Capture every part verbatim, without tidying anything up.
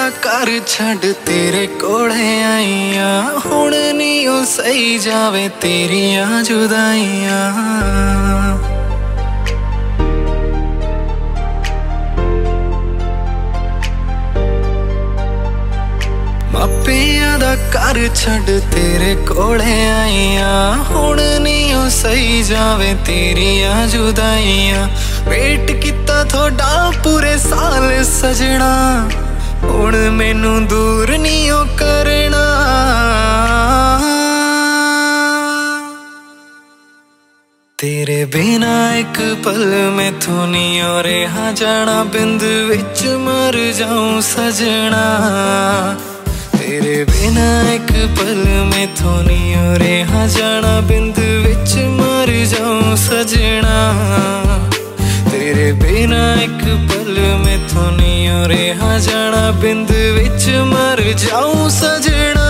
कर छड़ तेरे कोले आईया हुण नी ओ सही जावे तेरियां जुदाइयां। मापियां दा कर छड़ तेरे कोले आईया हुण नी ओ सही जावे तेरियां जुदाइयां। वेट किता थोड़ा पूरे साल सजना हुण मैनू दूर नी ओ करना। तेरे बिना एक पल मैथों नी ओ रहा जाना बिंद विच मर जाऊं सजना। तेरे बिना एक पल मैथों नी ओ रहा जाना बिंद विच मर जाऊं सजना। तेरे बिना एक पल मैथों नी ओ रहा जाना बिंद विच मर जाऊं सजना।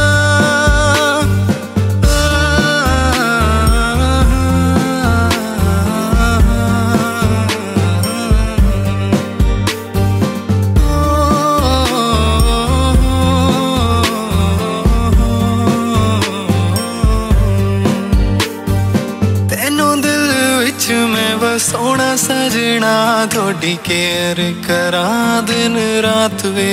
सोना सजना थोड़ी केयर करा दिन रात वे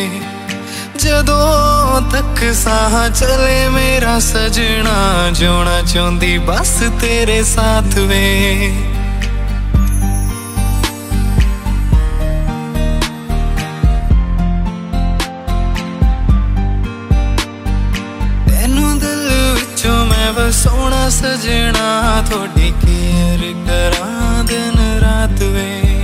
जदों तक साह चले मेरा सजना जोना चाहती बस तेरे साथ वे। तेनू दिल विचों मैं वसाउणा सजना थोड़ी केयर करा दिन रात वे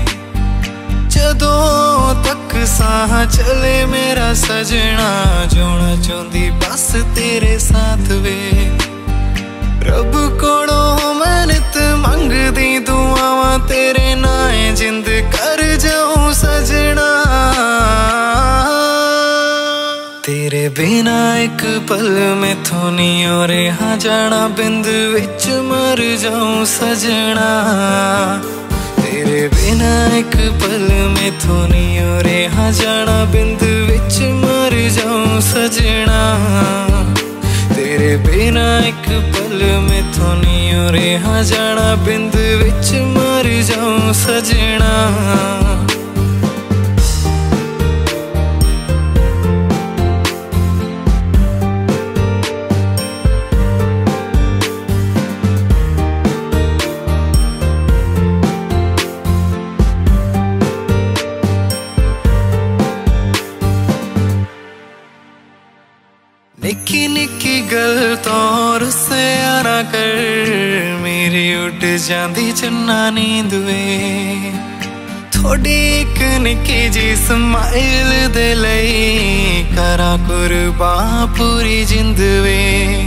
जदों तक साह चले मेरा सजना जोना चाहती बस तेरे साथ वे। रब कोलों मैं नित मंगदी दुआवां तेरे नाए जिंद कर जाऊं सजना। तेरे बिना एक पल मैथों नी ओ रहा जाना बिंद विच मर जाऊं सजना। तेरे बिना एक पल मैथों नी ओ रहा जाना बिंद विच मर जाऊं सजना। तेरे बिना एक पल मैथों नी ओ रहा जाना बिंद विच मर जाऊं सजना। निकी निकी गल तो रुस्से आना कर मेरी उठ जांदी चन्ना नींद वे। थोड़ी एक निकी जी स्माइल दे लई करा कुर्बान पूरी जिंद वे।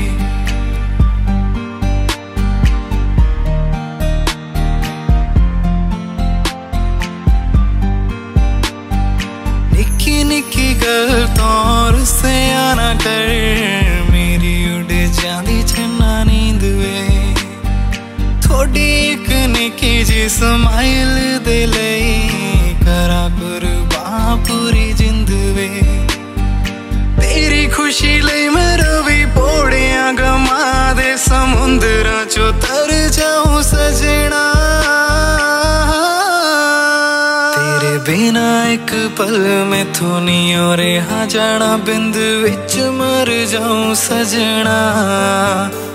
निकी निकी गल तो रुस्से आना कर मेरी उड़ जांदी चन्ना नींद वे। थोड़ी एक निकी जी स्माइल दे लई करा कुर्बान पूरी जिंद वे। तेरी खुशी लई मेरा भी पौड़ियां गमा दे समुंदरां चो तर जाऊं सजना। तेरे बिना एक पल मैथों नी ओ रहा जाना बिंद विच मर जाऊं सजना।